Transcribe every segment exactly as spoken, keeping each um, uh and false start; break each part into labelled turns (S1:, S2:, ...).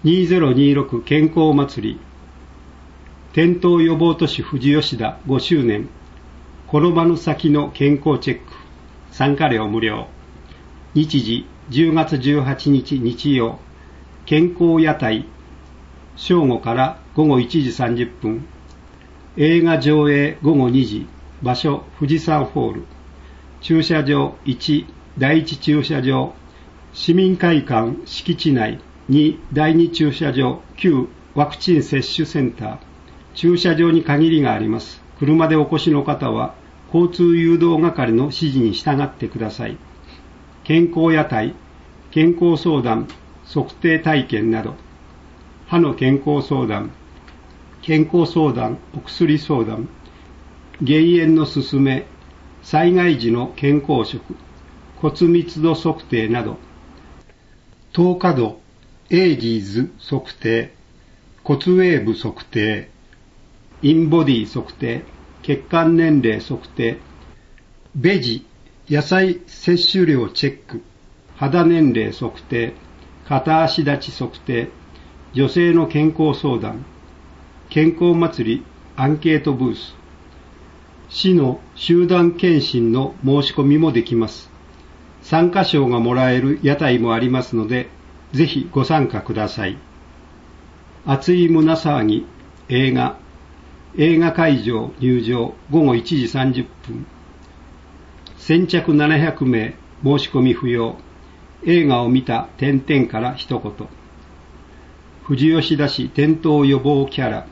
S1: にせんにじゅうろく健康祭り、転倒予防都市富士吉田ごしゅうねん、転ばぬ先の健康チェック、参加料無料。日時じゅうがつじゅうはちにち日曜、健康屋台、正午からごごいちじさんじゅっぷん、映画上映ごごにじ、場所富士山ホール、駐車場いち、だいいち駐車場、市民会館敷地内、に、だいに駐車場、きゅう、ワクチン接種センター。駐車場に限りがあります。車でお越しの方は、交通誘導係の指示に従ってください。健康屋台、健康相談、測定体験など、歯の健康相談、健康相談、お薬相談、減塩のすすめ、災害時の健康食、骨密度測定など、透過度、エイジーズ測定、骨ウェーブ測定、インボディ測定、血管年齢測定、ベジ、野菜摂取量チェック、肌年齢測定、片足立ち測定、女性の健康相談、健康祭りアンケートブース、市の集団検診の申し込みもできます。参加賞がもらえる屋台もありますので、ぜひご参加ください。熱い胸騒ぎ、映画、映画会場入場ごごいちじさんじゅっぷん。先着ななひゃくめい、申し込み不要。映画を見た点々から一言。富士吉田市転倒予防キャラ。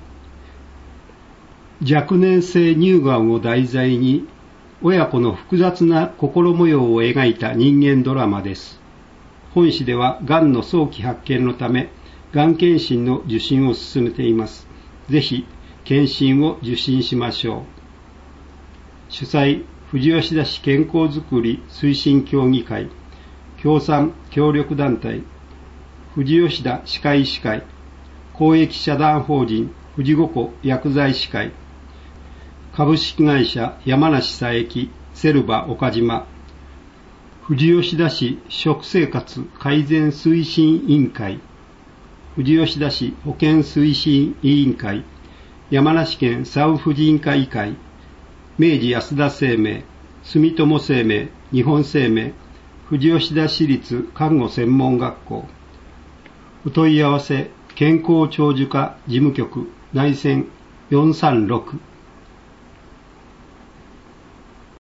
S1: 若年性乳がんを題材に、親子の複雑な心模様を描いた人間ドラマです。本市ではがんの早期発見のため、がん検診の受診を進めています。ぜひ、検診を受診しましょう。主催、富士吉田市健康づくり推進協議会、協賛協力団体、富士吉田歯科医師会、公益社団法人富士五湖薬剤師会、株式会社山梨佐伯セルバ岡島、富士吉田市食生活改善推進委員会、富士吉田市保健推進委員会、山梨県産婦人科医会、明治安田生命、住友生命、日本生命、富士吉田市立看護専門学校。お問い合わせ、健康長寿課事務局内線よんさんろく